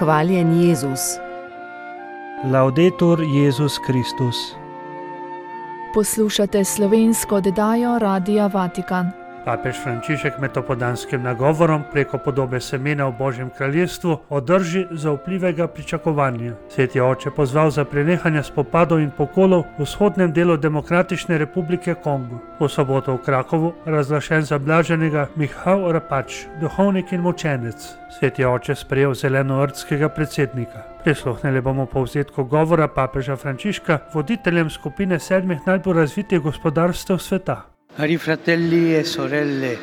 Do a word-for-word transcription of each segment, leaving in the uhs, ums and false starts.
Hvaljen Jezus. Laudetur Jezus Kristus. Poslušate slovensko oddajo Radia Vatikan. Papež Frančišek med opodanskim nagovorom preko podobe semena v Božjem kraljestvu održi zaupljivega pričakovanja. Sveti oče pozval za prenehanje spopadov in pokolov v vzhodnem delu Demokratične republike Kongo. V soboto v Krakovu razglašen za blaženega Michal Rapač, duhovnik in mučenec. Sveti oče sprejel zelenoordskega predsednika. Prisluhnili bomo povzetku govora papeža Frančiška voditeljem skupine sedmih najbolj razvitih gospodarstev sveta. Cari fratelli e sorelle,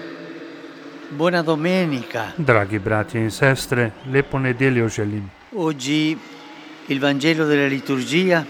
buona domenica. Dragi bratje in sestre, lepo nedeljo želim. Oggi il Vangelo della liturgia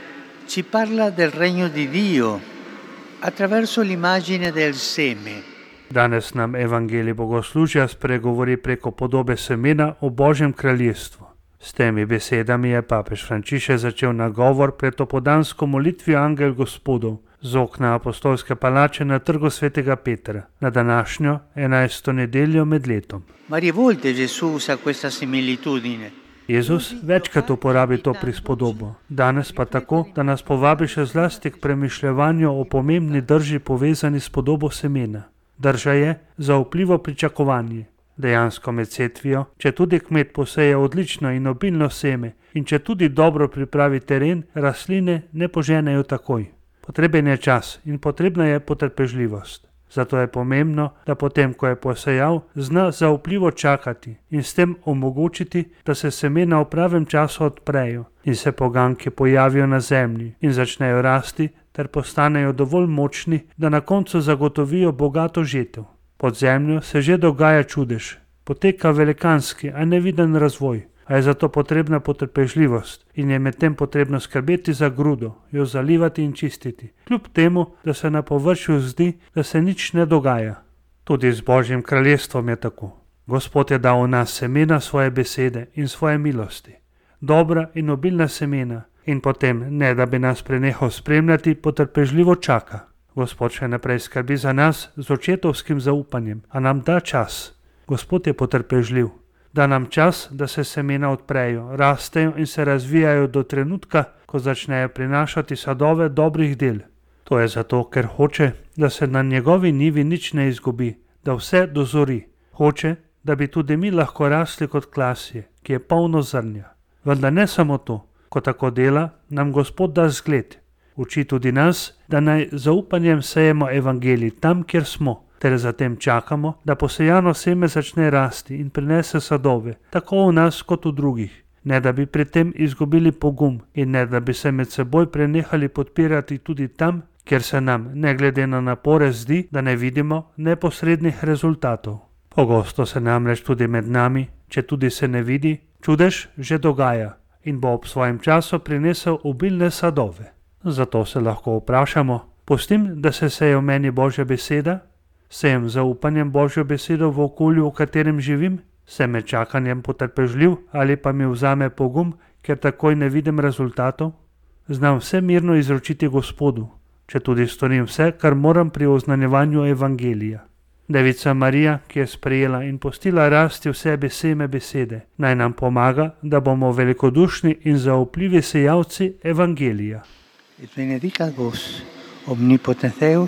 ci parla del regno di Dio attraverso l'immagine del seme. Danes nam evangelij bogoslužja spregovori preko podobe semena o Božjem kraljestvu. S temi besedami je papež Frančišek začel nagovor pred opodansko molitvijo Angel Gospodov z okna apostolske palače na trgu svetega Petra, na današnjo enajsto nedeljo med letom. Varie volte Gesù usa questa similitudine. Jezus večkrat uporabi to prispodobo, danes pa tako, da nas povabi še zlasti k premišljevanju o pomembni drži povezani s podobo semena. Drža je zaupljivo pričakovanje. Dejansko med setvijo, če tudi kmet poseje odlično in obilno seme in če tudi dobro pripravi teren, rastline ne poženejo takoj. Potreben je čas in potrebna je potrpežljivost. Zato je pomembno, da potem, ko je posejal, zna zaupljivo čakati in s tem omogočiti, da se semena v pravem času odprejo in se poganjki pojavijo na zemlji in začnejo rasti ter postanejo dovolj močni, da na koncu zagotovijo bogato žetev. Pod zemljo se že dogaja čudež, poteka velikanski, a neviden razvoj, a je zato potrebna potrpežljivost in je medtem potrebno skrbeti za grudo, jo zalivati in čistiti, kljub temu, da se na površju zdi, da se nič ne dogaja. Tudi z Božjim kraljestvom je tako. Gospod je dal v nas semena svoje besede in svoje milosti, dobra in obilna semena, in potem, ne da bi nas prenehal spremljati, potrpežljivo čaka. Gospod še naprej skrbi za nas z očetovskim zaupanjem, a nam da čas. Gospod je potrpežljiv. Da nam čas, da se semena odprejo, rastejo in se razvijajo do trenutka, ko začnejo prinašati sadove dobrih del. To je zato, ker hoče, da se na njegovi njivi nič ne izgubi, da vse dozori. Hoče, da bi tudi mi lahko rasli kot klasje, ki je polno zrnja. Vendar ne samo to, ko tako dela, nam Gospod da zgled. Uči tudi nas, da naj zaupanjem sejemo evangelij tam, kjer smo, ter zatem čakamo, da posejano seme začne rasti in prinese sadove, tako v nas kot v drugih, ne da bi pri tem izgubili pogum in ne da bi se med seboj prenehali podpirati tudi tam, kjer se nam, ne glede na napore, zdi, da ne vidimo neposrednih rezultatov. Pogosto se namreč tudi med nami, če tudi se ne vidi, čudež že dogaja in bo ob svojem času prinesel obilne sadove. Zato se lahko vprašamo, pustim, da se seje v meni Božja beseda? Sejem zaupanjem Božjo besedo v okolju, v katerem živim? Sem med čakanjem potrpežljiv ali pa mi vzame pogum, ker takoj ne vidim rezultatov? Znam vse mirno izročiti Gospodu, če tudi storim vse, kar moram pri oznanjevanju evangelija. Devica Marija, ki je sprejela in pustila rasti v sebi seme besede, naj nam pomaga, da bomo velikodušni in zaupljivi sejalci evangelija. Et benedicat vos, omnipotens Deus,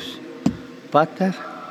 Pater,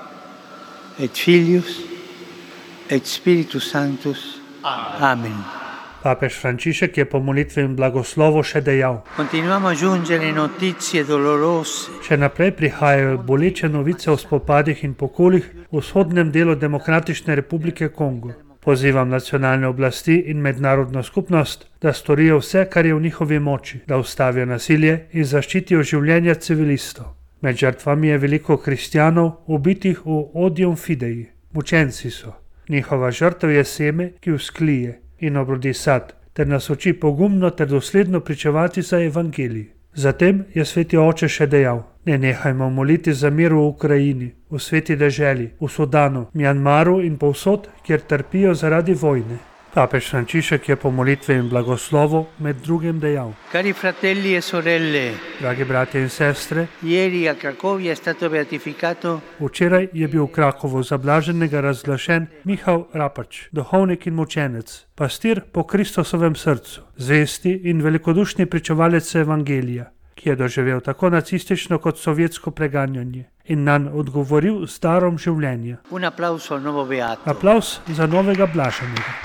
et Filius, et Spiritus Sanctus. Amen. Papež Frančišek je po molitvi in blagoslovu še dejal: Continuiamo a giungere notizie dolorose. Še naprej prihajajo boleče novice o spopadih in pokolih v vzhodnem delu Demokratične republike Kongo. Pozivam nacionalne oblasti in mednarodno skupnost, da storijo vse, kar je v njihovi moči, da ustavijo nasilje in zaščitijo življenja civilistov. Med žrtvami je veliko kristjanov, ubitih v odium fidei. Mučenci so. Njihova žrtev je seme, ki vzklije in obrodi sad, ter nas uči pogumno ter dosledno pričevati za evangelij. Zatem je sveti oče še dejal: Ne nehajmo moliti za mir v Ukrajini, v sveti deželi, v Sudanu, Mjanmaru in povsod, kjer trpijo zaradi vojne. Papež Frančišek je po molitvi in blagoslovu med drugim dejal: Cari fratelli e sorelle, dragi bratje in sestre, ieri a Cracovia è stato beatificato včeraj je bil v Krakovu za blaženega razglašen Michał Rapač, duhovnik in mučenec, pastir po Kristusovem srcu, zvesti in velikodušni pričevalec evangelija, ki je doživel tako nacistično kot sovjetsko preganjanje in nanj odgovoril z darom življenja. Un applauso al nuovo beato. Aplavz za novega blaženega.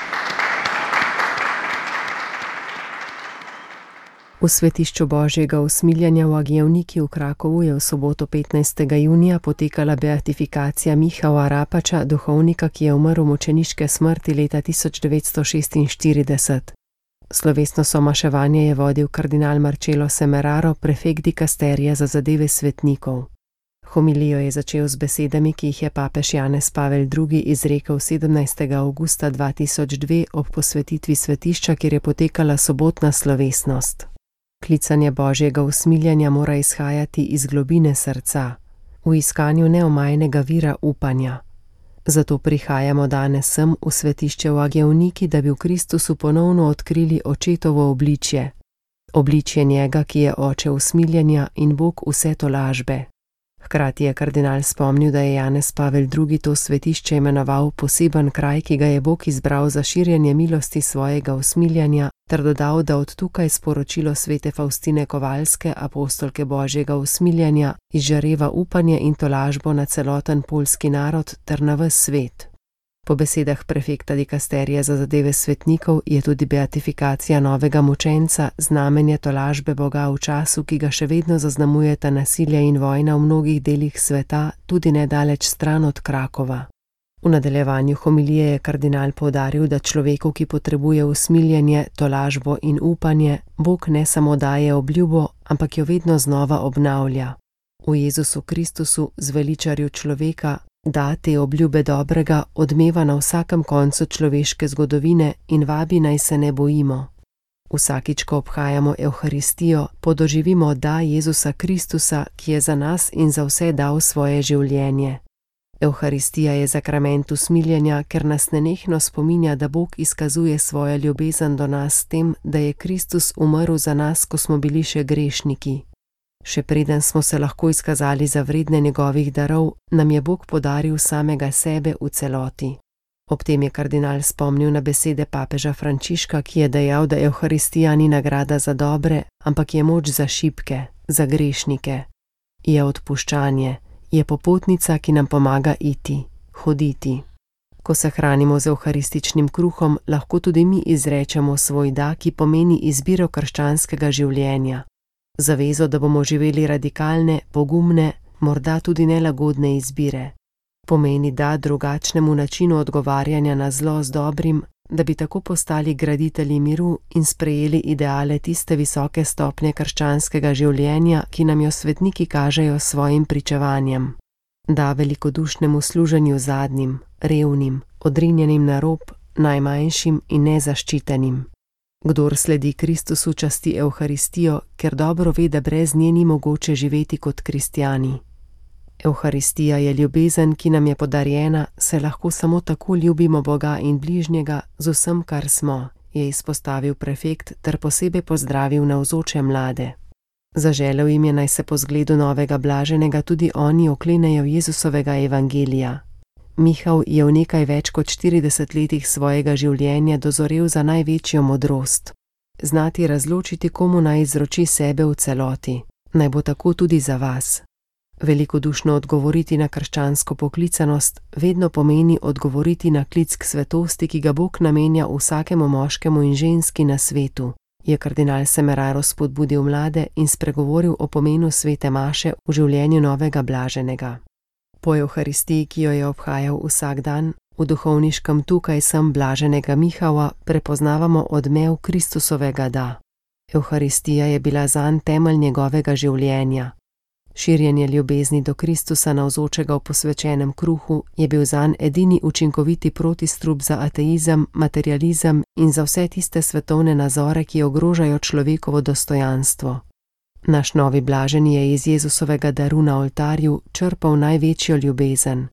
V svetišču Božjega usmiljanja v Agijevniki v Krakovu je v soboto petnajstega junija potekala beatifikacija Michała Rapača, duhovnika, ki je umrl mučeniške smrti leta tisoč devetsto šestinštirideset. Slovesno somaševanje je vodil kardinal Marcello Semeraro, prefekt dikasterija za zadeve svetnikov. Homilijo je začel z besedami, ki jih je papež Janez Pavel drugi izrekel sedemnajstega avgusta dva tisoč dve ob posvetitvi svetišča, kjer je potekala sobotna slovesnost. Klicanje Božjega usmiljanja mora izhajati iz globine srca, v iskanju neomajnega vira upanja. Zato prihajamo danes sem v svetišče v Agijevniki, da bi v Kristusu ponovno odkrili očetovo obličje. Obličje njega, ki je oče usmiljanja in Bog vse tolažbe. Hkrati je kardinal spomnil, da je Janez Pavel drugi to svetišče imenoval poseben kraj, ki ga je Bog izbral za širjenje milosti svojega usmiljanja, ter dodal, da od tukaj sporočilo svete Faustine Kovalske, apostolke Božjega usmiljanja, izžareva upanje in tolažbo na celoten poljski narod ter na ves svet. Po besedah prefekta dikasterija za zadeve svetnikov je tudi beatifikacija novega mučenca znamenje tolažbe Boga v času, ki ga še vedno zaznamujeta nasilje in vojna v mnogih delih sveta, tudi nedaleč stran od Krakova. V nadaljevanju homilije je kardinal poudaril, da človeku, ki potrebuje usmiljanje, tolažbo in upanje, Bog ne samo daje obljubo, ampak jo vedno znova obnavlja. V Jezusu Kristusu, zveličarju človeka, da te obljube dobrega odmeva na vsakem koncu človeške zgodovine in vabi naj se ne bojimo. Vsakič, ko obhajamo Evharistijo, podoživimo da Jezusa Kristusa, ki je za nas in za vse dal svoje življenje. Evharistija je zakrament usmiljenja, ker nas nenehno spominja, da Bog izkazuje svojo ljubezen do nas s tem, da je Kristus umrl za nas, ko smo bili še grešniki. Še preden smo se lahko izkazali za vredne njegovih darov, nam je Bog podaril samega sebe v celoti. Ob tem je kardinal spomnil na besede papeža Frančiška, ki je dejal, da Evharistija ni nagrada za dobre, ampak je moč za šibke, za grešnike. Je odpuščanje, je popotnica, ki nam pomaga iti, hoditi. Ko se hranimo z evharističnim kruhom, lahko tudi mi izrečemo svoj da, ki pomeni izbiro krščanskega življenja. Zavezo, da bomo živeli radikalne, pogumne, morda tudi nelagodne izbire. Pomeni da drugačnemu načinu odgovarjanja na zlo z dobrim, da bi tako postali graditelji miru in sprejeli ideale tiste visoke stopnje krščanskega življenja, ki nam jo svetniki kažejo s svojim pričevanjem. Da velikodušnemu služenju zadnjim, revnim, odrinjenim na rob, najmanjšim in nezaščitenim. Kdor sledi Kristusu, časti Evharistijo, ker dobro ve, da brez nje ni mogoče živeti kot kristjani. Evharistija je ljubezen, ki nam je podarjena, se lahko samo tako ljubimo Boga in bližnjega z vsem, kar smo, je izpostavil prefekt ter posebej pozdravil navzoče mlade. Zaželel jim je, naj se po zgledu novega blaženega tudi oni oklenejo Jezusovega evangelija. Michał je v nekaj več kot štirideset letih svojega življenja dozorel za največjo modrost. Znati razločiti, komu naj izroči sebe v celoti. Naj bo tako tudi za vas. Velikodušno odgovoriti na krščansko poklicanost vedno pomeni odgovoriti na klic k svetosti, ki ga Bog namenja vsakemu moškemu in ženski na svetu, je kardinal Semeraro spodbudil mlade in spregovoril o pomenu svete maše v življenju novega blaženega. Po Evharistiji, ki jo je obhajal vsak dan, v duhovniškem tukaj sem blaženega Michała prepoznavamo odmev Kristusovega da. Evharistija je bila zanj temelj njegovega življenja. Širjenje ljubezni do Kristusa navzočega v posvečenem kruhu je bil zanj edini učinkoviti protistrup za ateizem, materializem in za vse tiste svetovne nazore, ki ogrožajo človekovo dostojanstvo. Naš novi blaženi je iz Jezusovega daru na oltarju črpal največjo ljubezen.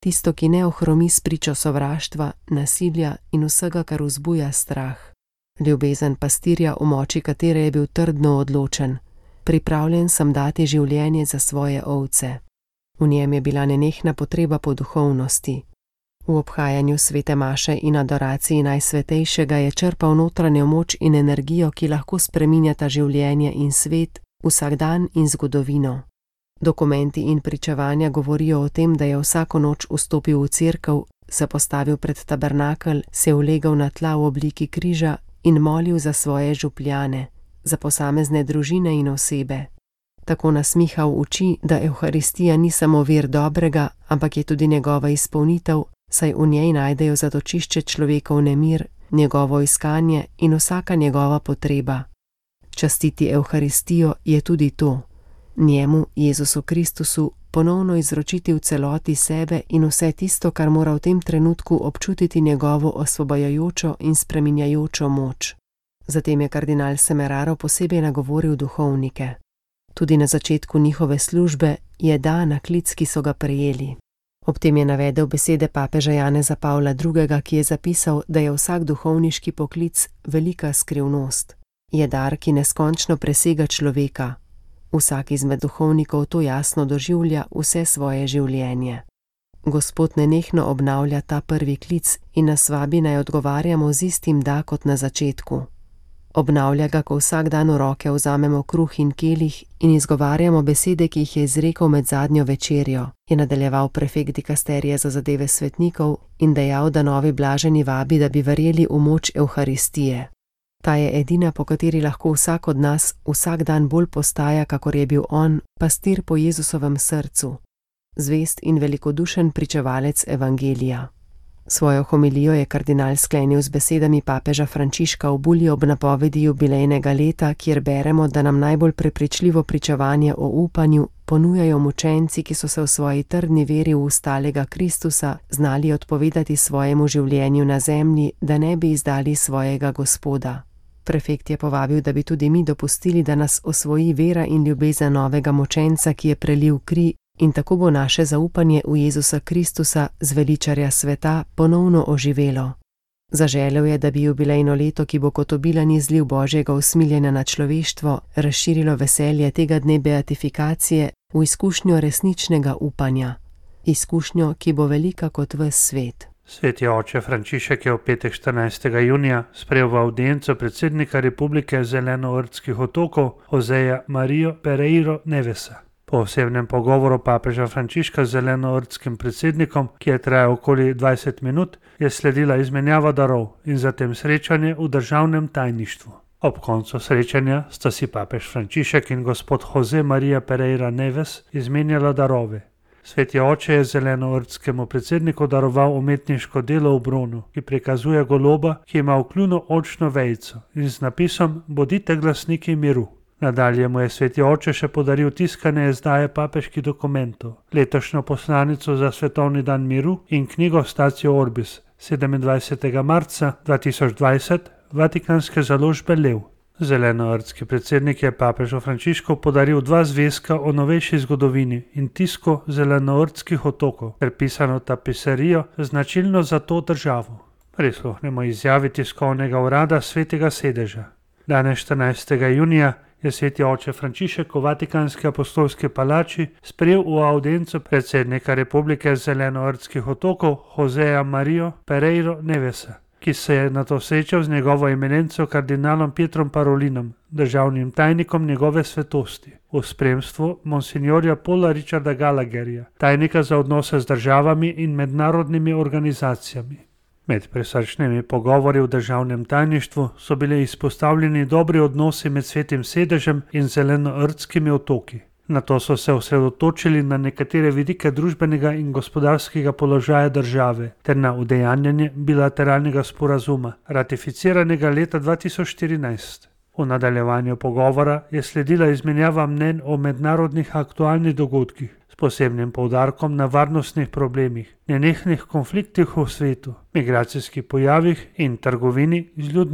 tisto, ki ne ohromi s pričo sovraštva, nasilja in vsega, kar vzbuja strah. Ljubezen pastirja, v moči katere je bil trdno odločen. Pripravljen sem dati življenje za svoje ovce. V njem je bila nenehna potreba po duhovnosti. V obhajanju svete maše in adoraciji Najsvetejšega je črpal notranjo moč in energijo, ki lahko spreminjata življenje in svet, vsakdan in zgodovino. Dokumenti in pričevanja govorijo o tem, da je vsako noč vstopil v cerkev, se postavil pred tabernakelj, se ulegal na tla v obliki križa in molil za svoje župljane, za posamezne družine in osebe. Tako nasmihal uči, da Evharistija ni samo vir dobrega, ampak je tudi njegova izpolnitev, saj v njej najdejo zatočišče človekov nemir, njegovo iskanje in vsaka njegova potreba. Častiti Evharistijo je tudi to. Njemu, Jezusu Kristusu, ponovno izročiti v celoti sebe in vse tisto, kar mora v tem trenutku občutiti njegovo osvobajajočo in spreminjajočo moč. Zatem je kardinal Semeraro posebej nagovoril duhovnike. Tudi na začetku njihove službe je da na klic, ki so ga prejeli. Ob tem je navedel besede papeža Janeza Pavla drugega., ki je zapisal, da je vsak duhovniški poklic velika skrivnost. Je dar, ki neskončno presega človeka. Vsak izmed duhovnikov to jasno doživlja vse svoje življenje. Gospod nenehno obnavlja ta prvi klic in nas vabi naj odgovarjamo z istim da kot na začetku. Obnavlja ga, ko vsak dan v roke vzamemo kruh in kelih in izgovarjamo besede, ki jih je izrekel med zadnjo večerjo, je nadaljeval prefekt dikasterije za zadeve svetnikov in dejal, da novi blaženi vabi, da bi verjeli v moč Evharistije. Ta je edina, po kateri lahko vsak od nas vsak dan bolj postaja, kakor je bil on, pastir po Jezusovem srcu, zvest in velikodušen pričevalec evangelija. Svojo homilijo je kardinal sklenil z besedami papeža Frančiška v bulji ob napovedi jubilejnega leta, kjer beremo, da nam najbolj prepričljivo pričevanje o upanju ponujajo mučenci, ki so se v svoji trdni veri v ustalega Kristusa znali odpovedati svojemu življenju na zemlji, da ne bi izdali svojega Gospoda. Prefekt je povabil, da bi tudi mi dopustili, da nas osvoji vera in ljubezen novega mučenca, ki je prelil kri, in tako bo naše zaupanje v Jezusa Kristusa, zveličarja sveta, ponovno oživelo. Zaželel je, da bi jubilejno leto, ki bo kot obilen izliv Božjega usmiljenja na človeštvo, razširilo veselje tega dne beatifikacije v izkušnjo resničnega upanja. Izkušnjo, ki bo velika kot ves svet. Sveti oče Frančišek je v petek štirinajstega junija sprejel v avdienco predsednika Republike Zelenoortskih otokov Joseja Marijo Pereiro Nevesa. Po osebnem pogovoru papeža Frančiška z zelenoortskim predsednikom, ki je trajal okoli dvajset minut, je sledila izmenjava darov in zatem srečanje v državnem tajništvu. Ob koncu srečanja sta si papež Frančišek in gospod Jose Maria Pereira Neves izmenjala darove. Sveti oče je zelenoortskemu predsedniku daroval umetniško delo v bronu, ki prikazuje goloba, ki ima v kljunu oljčno vejico in z napisom Bodite glasniki miru. Nadalje mu je sveti oče še podaril tiskane izdaje papeških dokumentov, letošnjo poslanico za svetovni dan miru in knjigo Statio Orbis sedemindvajsetega marca dva tisoč dvajset Vatikanske založbe Lev. Zelenoortski predsednik je papežu Frančišku podaril dva zvezka o novejši zgodovini in tisko zelenoortskih otokov ter pisano tapiserijo značilno za to državo. Prisluhnemo izjavi tiskovnega urada Svetega sedeža. Danes štirinajstega junija je sveti oče Frančišek v Vatikanski apostolski palači sprejel v avdienco predsednika Republike Zelenoortskih otokov Joseja Marijo Pereiro Nevesa, ki se je nato srečal z njegovo eminenco kardinalom Pietrom Parolinom, državnim tajnikom njegove svetosti, v spremstvu monsignorja Paula Richarda Gallagherja, tajnika za odnose z državami in mednarodnimi organizacijami. Med prisrčnimi pogovori v državnem tajništvu so bili izpostavljeni dobri odnosi med svetim sedežem in zelenoortskimi otoki. Nato so se osredotočili na nekatere vidike družbenega in gospodarskega položaja države ter na udejanjanje bilateralnega sporazuma, ratificiranega leta dva tisoč štirinajst. V nadaljevanju pogovora je sledila izmenjava mnenj o mednarodnih aktualnih dogodkih, s posebnim poudarkom na varnostnih problemih, nenehnih konfliktih v svetu, migracijskih pojavih in trgovini z ljudmi.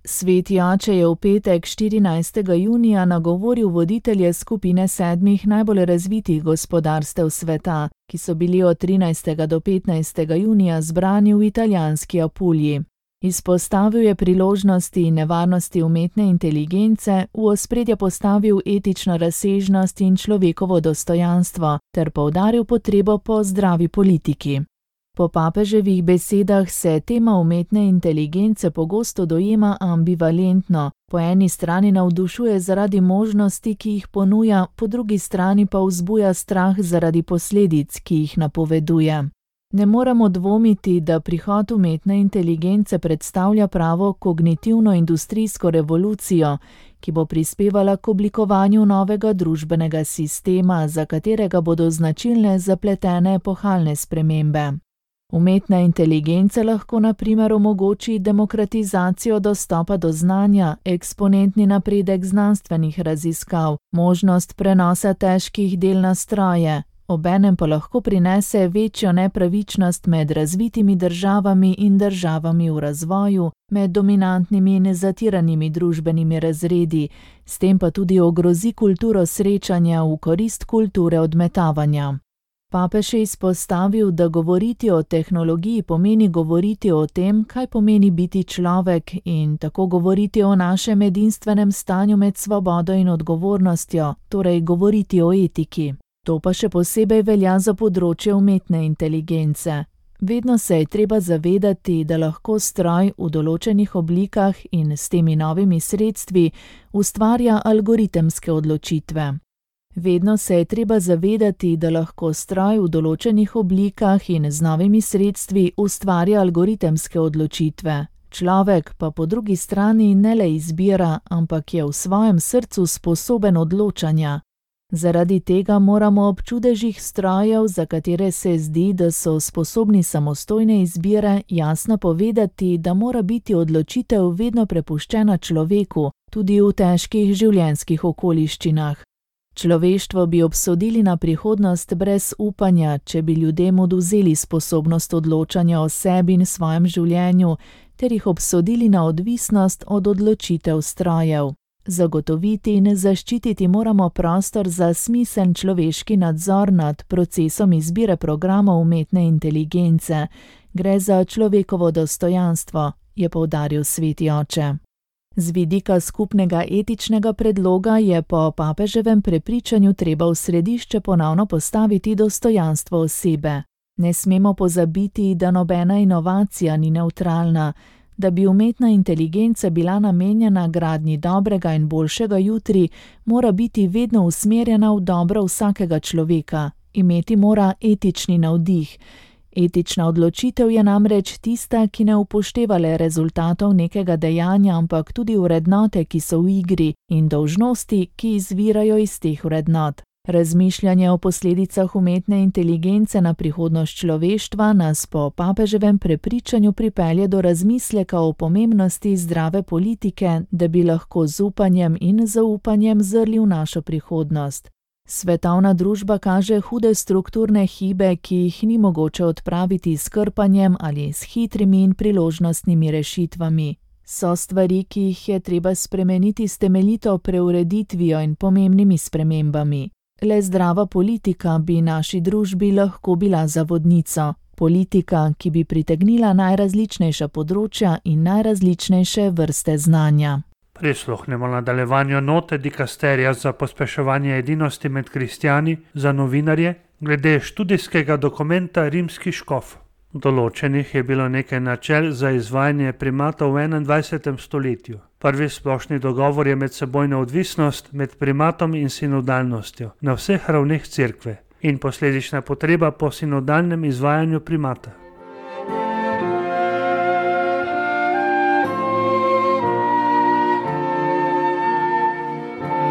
Sveti oče je v petek štirinajstega junija nagovoril voditelje skupine sedmih najbolj razvitih gospodarstev sveta, ki so bili od trinajstega do petnajstega junija zbrani v italijanski Apulji. Izpostavil je priložnosti in nevarnosti umetne inteligence, v ospredje postavil etično razsežnost in človekovo dostojanstvo ter poudaril potrebo po zdravi politiki. Po papeževih besedah se tema umetne inteligence pogosto dojema ambivalentno, po eni strani navdušuje zaradi možnosti, ki jih ponuja, po drugi strani pa vzbuja strah zaradi posledic, ki jih napoveduje. Ne moremo dvomiti, da prihod umetne inteligence predstavlja pravo kognitivno-industrijsko revolucijo, ki bo prispevala k oblikovanju novega družbenega sistema, za katerega bodo značilne zapletene epohalne spremembe. Umetna inteligenca lahko na primer omogoči demokratizacijo dostopa do znanja, eksponentni napredek znanstvenih raziskav, možnost prenosa težkih del na stroje, obenem pa lahko prinese večjo nepravičnost med razvitimi državami in državami v razvoju, med dominantnimi in zatiranimi družbenimi razredi, s tem pa tudi ogrozi kulturo srečanja v korist kulture odmetavanja. Papež je izpostavil, da govoriti o tehnologiji pomeni govoriti o tem, kaj pomeni biti človek in tako govoriti o našem edinstvenem stanju med svobodo in odgovornostjo, torej govoriti o etiki. To pa še posebej velja za področje umetne inteligence. Vedno se je treba zavedati, da lahko stroj v določenih oblikah in s temi novimi sredstvi ustvarja algoritemske odločitve. Vedno se je treba zavedati, da lahko stroj v določenih oblikah in z novimi sredstvi ustvarja algoritemske odločitve. Človek pa po drugi strani ne le izbira, ampak je v svojem srcu sposoben odločanja. Zaradi tega moramo ob čudežih strojev, za katere se zdi, da so sposobni samostojne izbire, jasno povedati, da mora biti odločitev vedno prepuščena človeku, tudi v težkih življenjskih okoliščinah. Človeštvo bi obsodili na prihodnost brez upanja, če bi ljudem odvzeli sposobnost odločanja o sebi in svojem življenju, ter jih obsodili na odvisnost od odločitev strojev. Zagotoviti in zaščititi moramo prostor za smiseln človeški nadzor nad procesom izbire programov umetne inteligence. Gre za človekovo dostojanstvo, je poudaril sveti oče. Z vidika skupnega etičnega predloga je po papeževem prepričanju treba v središče ponovno postaviti dostojanstvo osebe. Ne smemo pozabiti, da nobena inovacija ni nevtralna. Da bi umetna inteligenca bila namenjena gradnji dobrega in boljšega jutri, mora biti vedno usmerjena v dobro vsakega človeka, imeti mora etični navdih. Etična odločitev je namreč tista, ki ne upošteva le rezultatov nekega dejanja, ampak tudi vrednote, ki so v igri, in dolžnosti, ki izvirajo iz teh vrednot. Razmišljanje o posledicah umetne inteligence na prihodnost človeštva nas po papeževem prepričanju pripelje do razmisleka o pomembnosti zdrave politike, da bi lahko z upanjem in zaupanjem zrli v našo prihodnost. Svetovna družba kaže hude strukturne hibe, ki jih ni mogoče odpraviti s krpanjem ali s hitrimi in priložnostnimi rešitvami. So stvari, ki jih je treba spremeniti s temeljito preureditvijo in pomembnimi spremembami. Le zdrava politika bi naši družbi lahko bila za vodnico. Politika, ki bi pritegnila najrazličnejša področja in najrazličnejše vrste znanja. Prisluhnemo nadaljevanju note dikasterija za pospeševanje edinosti med kristjani za novinarje glede študijskega dokumenta Rimski škof. Določenih je bilo nekaj načel za izvajanje primata v enaindvajsetem stoletju. Prvi splošni dogovor je medsebojna odvisnost med primatom in sinodalnostjo na vseh ravneh cerkve in posledična potreba po sinodalnem izvajanju primata.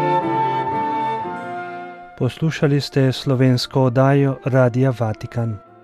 Poslušali ste slovensko oddajo Radia Vatikan.